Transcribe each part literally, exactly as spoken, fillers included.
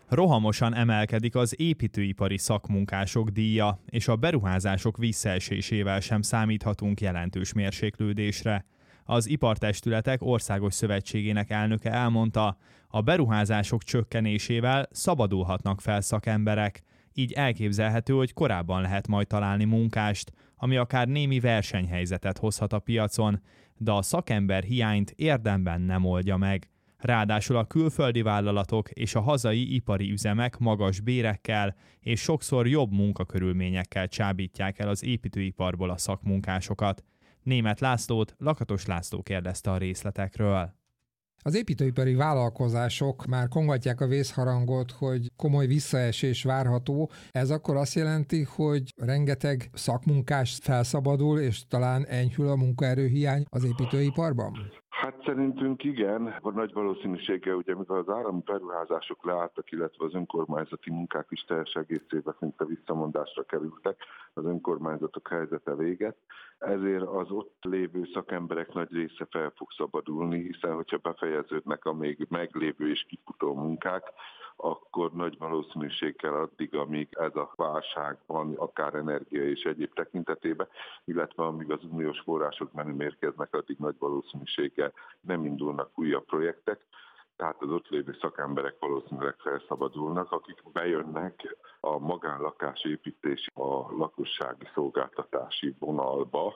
Rohamosan emelkedik az építőipari szakmunkások díja, és a beruházások visszaesésével sem számíthatunk jelentős mérséklődésre. Az Ipartestületek Országos Szövetségének elnöke elmondta, a beruházások csökkenésével szabadulhatnak fel szakemberek, így elképzelhető, hogy korábban lehet majd találni munkást, ami akár némi versenyhelyzetet hozhat a piacon, de a szakember hiányt érdemben nem oldja meg. Ráadásul a külföldi vállalatok és a hazai ipari üzemek magas bérekkel és sokszor jobb munkakörülményekkel csábítják el az építőiparból a szakmunkásokat. Németh Lászlót Lakatos László kérdezte a részletekről. Az építőipari vállalkozások már kongatják a vészharangot, hogy komoly visszaesés várható. Ez akkor azt jelenti, hogy rengeteg szakmunkás felszabadul, és talán enyhül a munkaerőhiány az építőiparban? Hát szerintünk igen, a nagy valószínűséggel, ugye amikor az állami beruházások leálltak, illetve az önkormányzati munkák is teljes egészében szinte visszamondásra kerültek, az önkormányzatok helyzete véget, ezért az ott lévő szakemberek nagy része fel fog szabadulni, hiszen hogyha befejeződnek a még meglévő és kifutó munkák, akkor nagy valószínűséggel addig, amíg ez a válság van, akár energia és egyéb tekintetében, illetve amíg az uniós források nem érkeznek, addig nagy valószínűséggel nem indulnak újabb projektek. Tehát az ott lévő szakemberek valószínűleg felszabadulnak, akik bejönnek a magánlakásépítési, a lakossági szolgáltatási vonalba.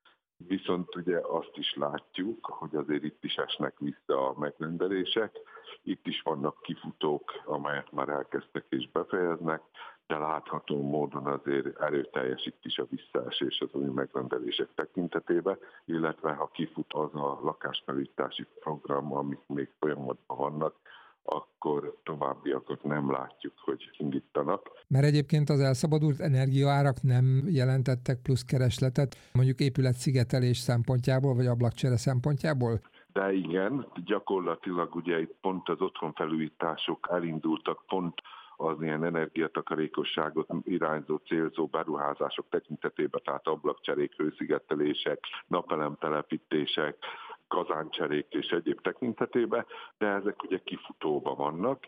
Viszont ugye azt is látjuk, hogy azért itt is esnek vissza a megrendelések, itt is vannak kifutók, amelyet már elkezdtek és befejeznek, de látható módon azért erőteljes itt is a visszaesés az új megrendelések tekintetében, illetve ha kifut az a lakásfelújítási program, amik még folyamatban vannak, akkor továbbiakat nem látjuk, hogy indítanak. Mert egyébként az elszabadult energiaárak nem jelentettek plusz keresletet, mondjuk épületszigetelés szempontjából, vagy ablakcsere szempontjából? De igen, gyakorlatilag ugye itt pont az otthonfelújítások elindultak, pont az ilyen energiatakarékosságot irányzó, célzó beruházások tekintetében, tehát ablakcserék, hőszigetelések, napelemtelepítések, kazáncserék és egyéb tekintetében, de ezek ugye kifutóban vannak,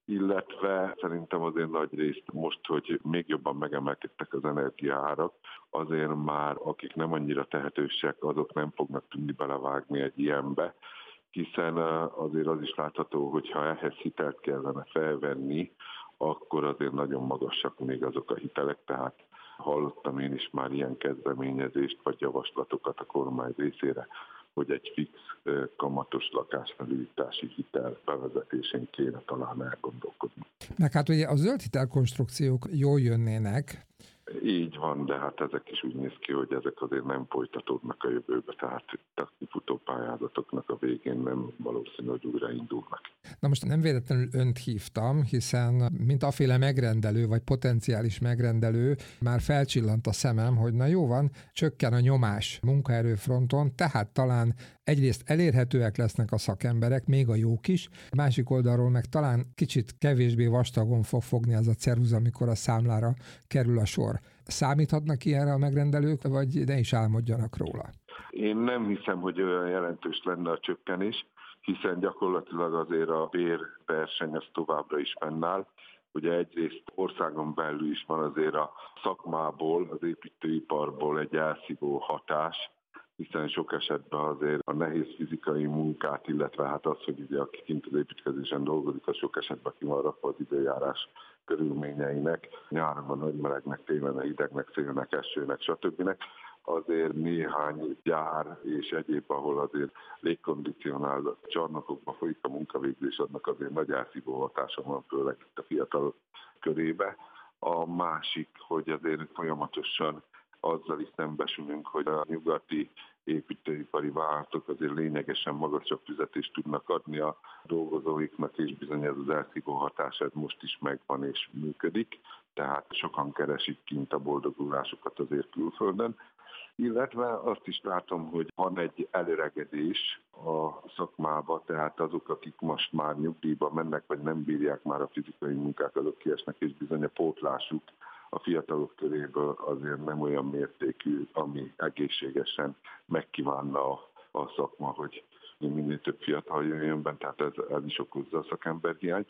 illetve szerintem azért nagy részt most, hogy még jobban megemelkedtek az energiaárak, azért már akik nem annyira tehetősek, azok nem fognak tudni belevágni egy ilyenbe, hiszen azért az is látható, hogy ha ehhez hitelt kellene felvenni, akkor azért nagyon magasak még azok a hitelek, tehát hallottam én is már ilyen kezdeményezést vagy javaslatokat a kormány részére, hogy egy fix kamatos lakásfelújítási hitel bevezetésén kéne talán elgondolkodni. Meg hát ugye a zöld hitelkonstrukciók jól jönnének. Így van, de hát ezek is úgy néz ki, hogy ezek azért nem folytatódnak a jövőbe, tehát a kifutó pályázatoknak a végén nem valószínű, hogy újraindulnak. Na most nem véletlenül önt hívtam, hiszen mint aféle megrendelő, vagy potenciális megrendelő, már felcsillant a szemem, hogy na jó van, csökken a nyomás munkaerőfronton, tehát talán egyrészt elérhetőek lesznek a szakemberek, még a jók is, a másik oldalról meg talán kicsit kevésbé vastagon fog fogni az a ceruza, amikor a számlára kerül a sor. Számíthatnak ilyenre a megrendelők, vagy ne is álmodjanak róla? Én nem hiszem, hogy olyan jelentős lenne a csökkenés, hiszen gyakorlatilag azért a bérverseny az továbbra is fennáll. Ugye egyrészt országon belül is van azért a szakmából, az építőiparból egy elszívó hatás, hiszen sok esetben azért a nehéz fizikai munkát, illetve hát az, hogy ugye aki kint az építkezésen dolgozik, az sok esetben ki van rakva az időjárás körülményeinek, nyáron a nagy melegnek, télen a hidegnek, szélnek, esőnek, stb. Azért néhány gyár és egyéb, ahol azért légkondicionált csarnokokban folyik a munkavégzés, annak azért nagy elszívó hatása van, főleg itt a fiatal körébe. A másik, hogy azért folyamatosan azzal is szembesülünk, hogy a nyugati építőipari vállalatok azért lényegesen magasabb fizetést tudnak adni a dolgozóiknak, és bizony ez az elszívó hatás ez most is megvan és működik, tehát sokan keresik kint a boldogulásokat azért külföldön. Illetve azt is látom, hogy van egy előregedés a szakmába, tehát azok, akik most már nyugdíjba mennek, vagy nem bírják már a fizikai munkák, azok kiesnek, és bizony a pótlásuk a fiatalok köréből azért nem olyan mértékű, ami egészségesen megkívánna a, a szakma, hogy minél több fiatal jöjjön be, tehát ez, ez is okozza a szakemberhiányt.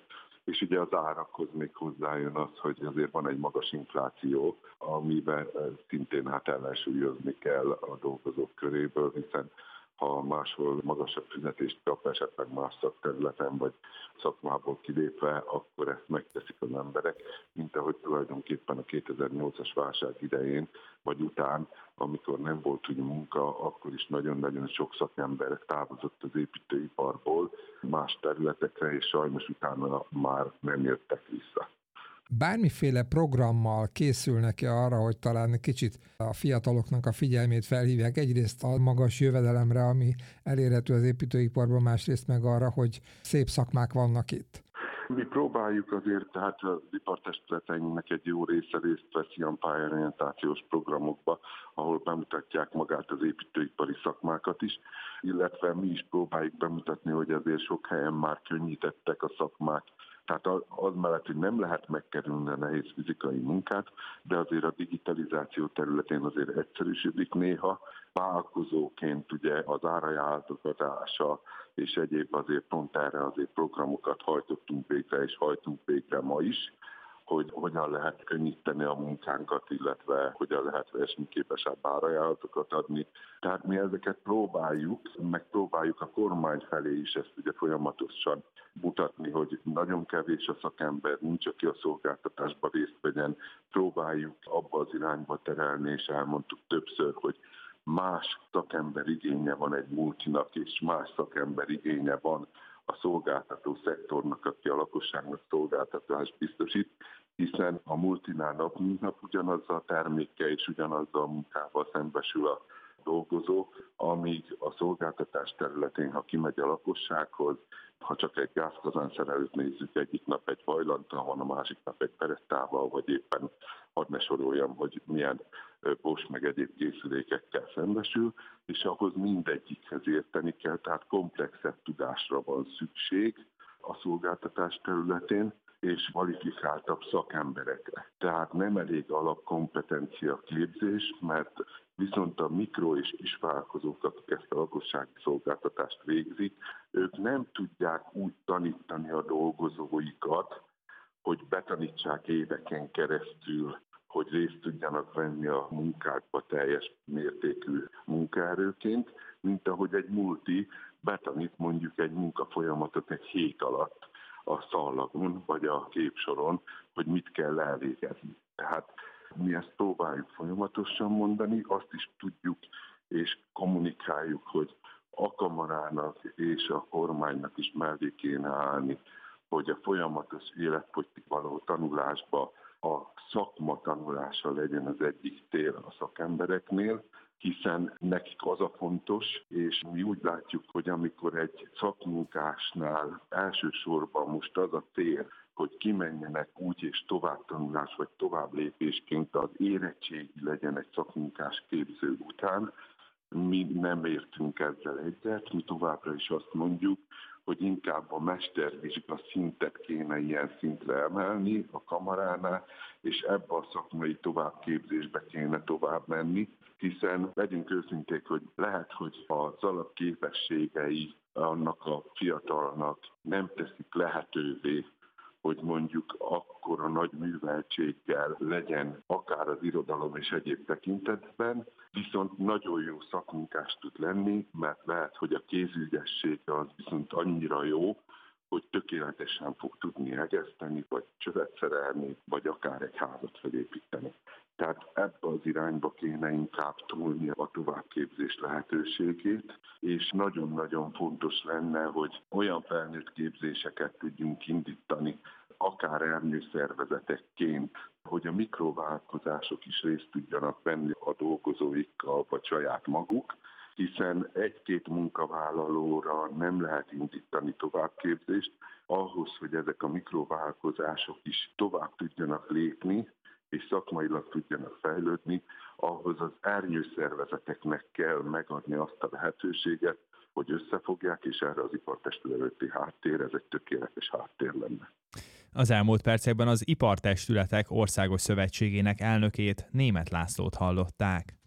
és ugye az árakhoz még hozzájön az, hogy azért van egy magas infláció, amiben szintén hát ellensúlyozni kell a dolgozók köréből, hiszen ha máshol magasabb fizetést kap, esetleg más szakterületen vagy szakmából kilépve, akkor ezt megteszik az emberek, mint ahogy tulajdonképpen a kétezer-nyolcas válság idején, vagy után, amikor nem volt úgy munka, akkor is nagyon-nagyon sok szakember távozott az építőiparból más területekre, és sajnos utána már nem jöttek vissza. Bármiféle programmal készülnek-e arra, hogy talán kicsit a fiataloknak a figyelmét felhívják egyrészt a magas jövedelemre, ami elérhető az építőiparban, másrészt meg arra, hogy szép szakmák vannak itt? Mi próbáljuk azért, tehát az ipartestületeinknek egy jó része részt vesz ilyen pályorientációs programokba, ahol bemutatják magát az építőipari szakmákat is, illetve mi is próbáljuk bemutatni, hogy azért sok helyen már könnyítettek a szakmák. Tehát az mellett, hogy nem lehet megkerülni a nehéz fizikai munkát, de azért a digitalizáció területén azért egyszerűsödik néha. Vállalkozóként ugye az árajánlatok adása és egyéb azért pont erre azért programokat hajtottunk végre és hajtunk végre ma is, hogy hogyan lehet könnyíteni a munkánkat, illetve hogyan lehet versenyképesebb árajánlatokat adni. Tehát mi ezeket próbáljuk, meg próbáljuk a kormány felé is ezt ugye folyamatosan mutatni, hogy nagyon kevés a szakember, nincs, aki a szolgáltatásban részt vegyen. Próbáljuk abba az irányba terelni, és elmondtuk többször, hogy más szakember igénye van egy multinak, és más szakember igénye van a szolgáltató szektornak, aki a lakosságnak szolgáltatást biztosít, hiszen a multinál nap mint nap ugyanazzal a termékkel és ugyanazzal a munkával szembesül a dolgozó, amíg a szolgáltatás területén, ha kimegy a lakossághoz, ha csak egy gázkazánszerelőt nézzük, egyik nap egy hajlanttal van, a másik nap egy perettával, vagy éppen hadd ne soroljam, hogy milyen Bosch meg egyéb készülékekkel szembesül, és ahhoz mindegyikhez érteni kell, tehát komplexebb tudásra van szükség a szolgáltatás területén, és kvalifikáltabb szakemberekre. Tehát nem elég alapkompetencia képzés, mert viszont a mikro- és kisvállalkozók, akik ezt a lakossági szolgáltatást végzik, ők nem tudják úgy tanítani a dolgozóikat, hogy betanítsák éveken keresztül, hogy részt tudjanak venni a munkákba teljes mértékű munkaerőként, mint ahogy egy multi betanít mondjuk egy munkafolyamatot egy hét alatt a szallagon vagy a képsoron, hogy mit kell elvégezni. Tehát mi ezt próbáljuk folyamatosan mondani, azt is tudjuk és kommunikáljuk, hogy a kamarának és a kormánynak is mellé kéne állni, hogy a folyamatos életfogytig való tanulásba a szakma tanulása legyen az egyik tér a szakembereknél, hiszen nekik az a fontos, és mi úgy látjuk, hogy amikor egy szakmunkásnál elsősorban most az a tér, hogy kimenjenek úgy és továbbtanulás vagy tovább lépésként az érettségi legyen egy szakmunkás képző után, mi nem értünk ezzel egyet, mi továbbra is azt mondjuk, hogy inkább a mestervizsga szintet kéne ilyen szintre emelni a kamaránál, és ebbe a szakmai továbbképzésbe kéne tovább menni, hiszen legyünk őszinték, hogy lehet, hogy az alapképességei annak a fiatalnak nem teszik lehetővé, hogy mondjuk akkora nagy műveltséggel legyen akár az irodalom és egyéb tekintetben, viszont nagyon jó szakmunkás tud lenni, mert lehet, hogy a kézügyessége az viszont annyira jó, hogy tökéletesen fog tudni egeszteni, vagy csövet szerelni, vagy akár egy házat felépíteni. Tehát ebbe az irányba kéne inkább tolni a továbbképzés lehetőségét, és nagyon-nagyon fontos lenne, hogy olyan felnőtt képzéseket tudjunk indítani, akár ernyőszervezetekként, hogy a mikrovállalkozások is részt tudjanak venni a dolgozóikkal, vagy saját maguk, hiszen egy-két munkavállalóra nem lehet indítani továbbképzést, ahhoz, hogy ezek a mikrovállalkozások is tovább tudjanak lépni, és szakmailag tudjanak fejlődni, ahhoz az ernyőszervezeteknek kell megadni azt a lehetőséget, hogy összefogják, és erre az ipartestületi háttér, ez egy tökéletes háttér lenne. Az elmúlt percekben az Ipartestületek Országos Szövetségének elnökét, Németh Lászlót hallották.